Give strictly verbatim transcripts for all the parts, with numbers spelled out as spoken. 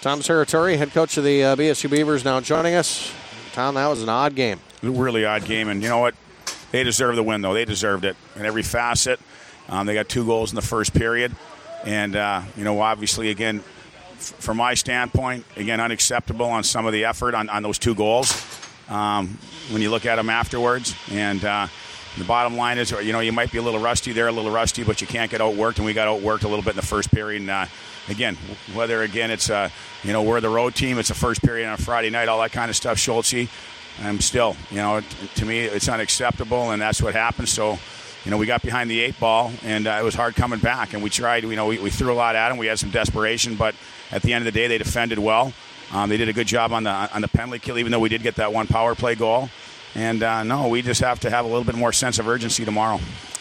Tom Serratore, head coach of the uh, B S U Beavers, now joining us. Tom, that was an odd game. A really odd game, and you know what? They deserve the win, though. They deserved it in every facet. Um, they got two goals in the first period, and uh, you know, obviously, again, f- from my standpoint, again, unacceptable on some of the effort on, on those two goals. Um, when you look at them afterwards, and uh, the bottom line is, you know, you might be a little rusty there, a little rusty, but you can't get outworked, and we got outworked a little bit in the first period. And uh, again, whether again it's uh, you know, we're the road team, it's the first period on a Friday night, all that kind of stuff, Schultze. I'm still, you know, t- to me, it's unacceptable, and that's what happened. So, you know, we got behind the eight ball, and uh, it was hard coming back. And we tried, you know, we, we threw a lot at them. We had some desperation, but at the end of the day, they defended well. Um, they did a good job on the on the penalty kill, even though we did get that one power play goal. And uh, no, we just have to have a little bit more sense of urgency tomorrow.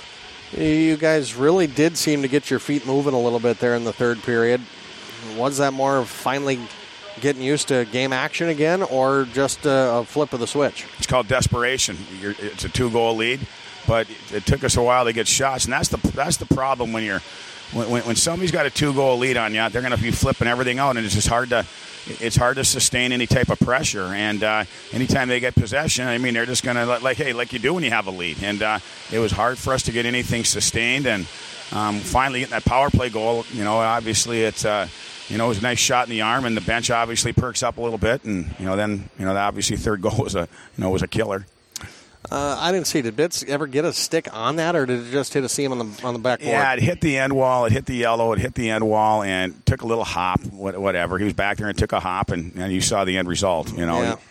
You guys really did seem to get your feet moving a little bit there in the third period. Was that more of finally getting used to game action again, or just a, a flip of the switch? It's called desperation. You're, it's a two-goal lead, but it took us a while to get shots, and that's the that's the problem when you're when when somebody's got a two-goal lead on you. They're going to be flipping everything out, and it's just hard to it's hard to sustain any type of pressure. And uh, anytime they get possession, I mean, they're just going to like hey, like you do when you have a lead. And uh, it was hard for us to get anything sustained, and um, finally getting that power play goal. You know, obviously it's. Uh, You know, it was a nice shot in the arm, and the bench obviously perks up a little bit, and you know, then you know, the obviously third goal was a you know was a killer. Uh, I didn't see. Did Bitts ever get a stick on that, or did it just hit a seam on the on the backboard? Yeah, it hit the end wall, it hit the yellow, it hit the end wall, and took a little hop. Whatever, he was back there and took a hop, and, and you saw the end result. You know. Yeah.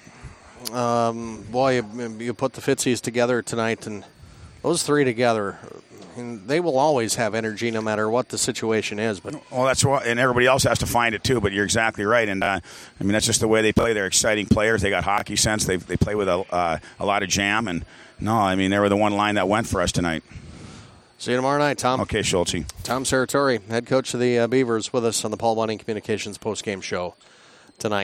Um, boy, you, you put the Fitzies together tonight, and those three together. And they will always have energy no matter what the situation is. But well, that's what, and everybody else has to find it too. But you're exactly right, and uh, I mean that's just the way they play. They're exciting players. They got hockey sense. They they play with a uh, a lot of jam. And no, I mean they were the one line that went for us tonight. See you tomorrow night, Tom. Okay, Schultze. Tom Serratore, head coach of the uh, Beavers, with us on the Paul Bunning Communications postgame show tonight.